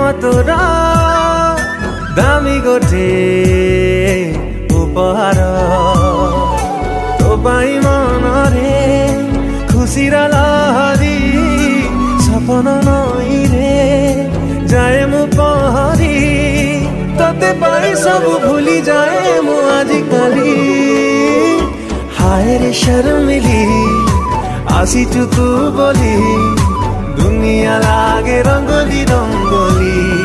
तोर दामी गोटे उपहार तो पाई मनरे खुशीर लहरी सपन नई रे जाए मु पहरी तते पाई सब भूली जाए मु आजिकाली हाय रे शर्मिली आसीचु तू बोली दुनिया लागे रंगोली रंगोली।